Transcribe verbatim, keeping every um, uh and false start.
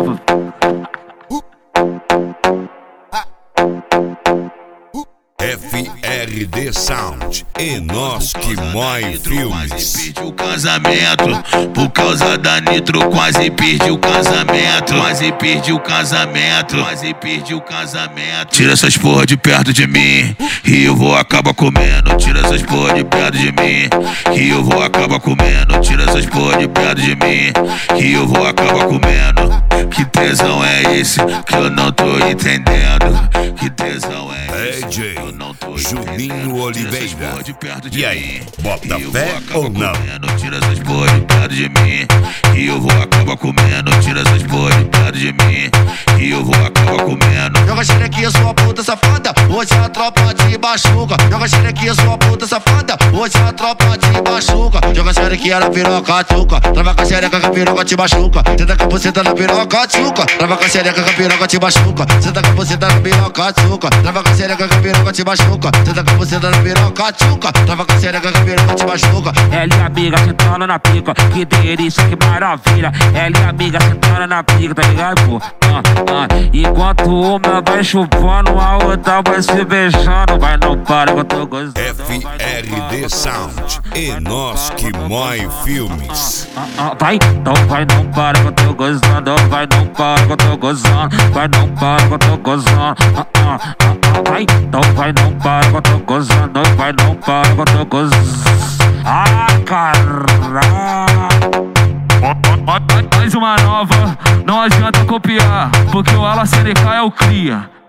nova. F R D Sound e nós que mói filmes. Perdi o casamento por causa da Nitro, quase perdi o casamento, quase perdi o casamento, quase perdi o casamento. Tira essas porra de perto de mim, e eu vou acabar comendo. Tira essas porra de perto de mim, e eu vou acabar comendo. Tira essas porra de perto de mim, e eu vou acabar comendo. Que tesão é esse que eu não tô entendendo? Que tesão é esse? D J Juninho Oliveira. E aí, bota fé ou não? Tira essas porra de perto de mim, e eu vou acabar comendo. Tira essas porra de perto de mim, e eu vou acabar comendo. Joga xerequinha, sua puta safada, hoje a tropa te machuca. Joga xerequinha, sua puta safada, hoje a tropa te machuca. Joga xerequinha na piroca, tchuca, trava com a xereca que a piroca te machuca. Senta com a buceta na piroca, tchuca, trava com a xereca que a piroca te machuca. Senta com a buceta na piroca, tchuca, trava com a xereca que a piroca te machuca. Senta com a buceta na piroca, tchuca, trava com a xereca que a piroca te machuca. Ela e a amiga sentando na pica, que delícia, que maravilha. Ela e a amiga sentando na pica, tá ligado, pô? Ah, ah. Enquanto uma vai chupando, a outra vai se beijando. Vai, não para que eu tô gozando. F R D Sound e nós que mói filmes. Ah, ah, vai, não vai, não para que eu tô gozando. Vai, não para que eu tô gozando. Vai, não para que eu tô gozando. Ah, ah, ah, ah, vai, não vai, não para que eu tô gozando. Vai, não para que eu tô gozando. Ah, caralho. Mais uma nova, não adianta copiar, porque o Ala C D K é o cria.